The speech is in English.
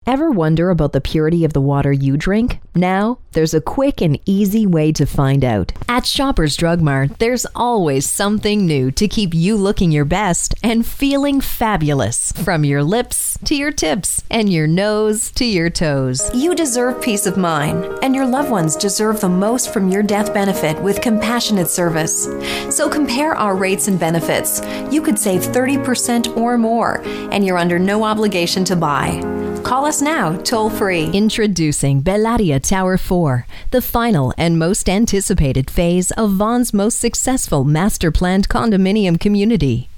Ever wonder about the purity of the water you drink? Now, there's a quick and easy way to find out. At Shoppers Drug Mart, there's always something new to keep you looking your best and feeling fabulous. From your lips to your tips and your nose to your toes. You deserve peace of mind, and your loved ones deserve the most from your death benefit with compassionate service. So compare our rates and benefits. You could save 30% or more, and you're under no obligation to buy. Call us now, toll-free. Introducing Bellaria Tower 4, the final and most anticipated phase of Vaughan's most successful master-planned condominium community.